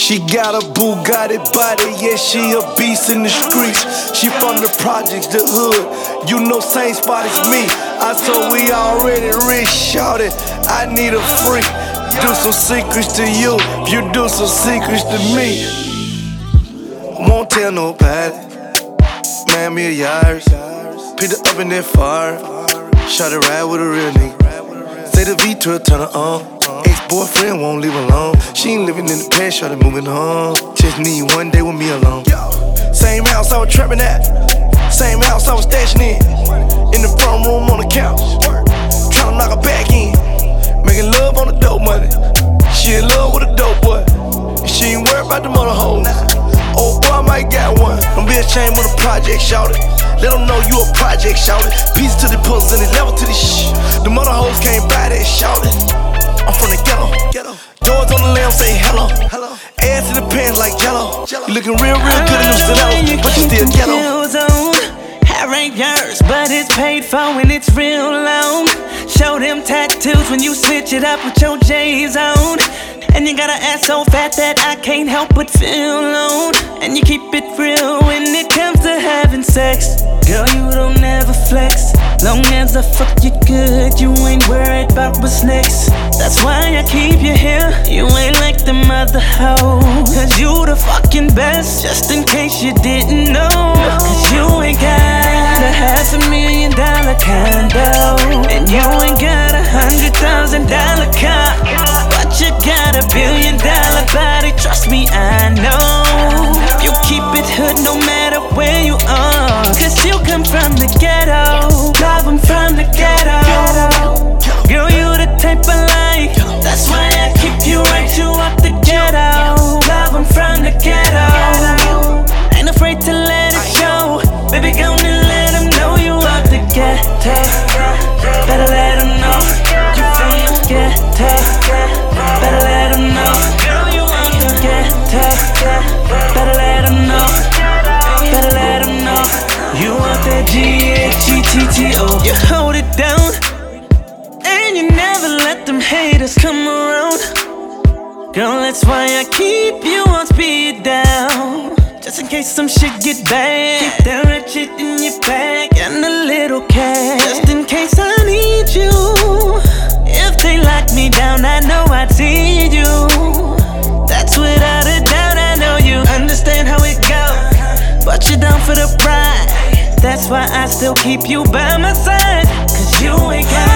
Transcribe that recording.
She got a Bugatti body, yeah, she a beast in the streets. She from the projects, the hood, you know same spot as me. I saw we already rich, shouted, I need a freak. Do some secrets to you, you do some secrets to me. Won't tell nobody, man, me a Yaris. Picked her up in that fire, shot it right with a real nigga. Say the V12 turn her on. Ex-boyfriend won't leave alone. She ain't living in the past, shawty moving on. Just need one day with me alone. Same house I was trapping at, same house I was stashing in the front room on the couch, tryna knock her back in. Making love on the dope money. She in love with a dope boy, and she ain't worried about the mother hoes. Old boy might got one. Don't be ashamed of the project, shout it. Let them know you a project, shout it. Piece to the puzzle and it level to the shh. The mother hoes can't buy that, shout it. I'm from the ghetto. Doors on the lamb say hello. Ass in the pants like jello. You looking real good in them stilettos, but you still ghetto. Hair ain't yours, but it's paid for when it's real long. Show them tattoos when you switch it up with your J's on. And you got an ass so fat that I can't help but feel alone. And you keep it real when it comes to having sex. Girl, you don't ever flex. Long as I fuck you good, you ain't worried about what's next. That's why I keep you here. You ain't like them other hoes, cause you the fucking best, just in case you didn't know. Cause you ain't got a $500,000 condo, and you ain't got $100,000 car, but you got $1 billion body. Trust me, I know. You keep it hood no matter where you are, cause you come from the ghetto. Love, I'm from the ghetto. Girl, you the type I like, that's why I keep you right, you out the ghetto. Love, I'm from the ghetto. Ain't afraid to let it show. Baby, go and let them know you out the ghetto. Better let them know you from the ghetto. Better let them know. Girl, you out the ghetto. Better let them know. Better let them know you out that G-H-G-T-T-O. You hold it down, and you never let them haters come around. Girl, that's why I keep you on speed down, just in case some shit get bad. Keep that red shit in your bag and a little cash, just in case I need you. If they lock me down, I know I'd see you. That's without a doubt, I know you understand how it goes, but you're down for the pride. That's why I still keep you by my side, cause you ain't got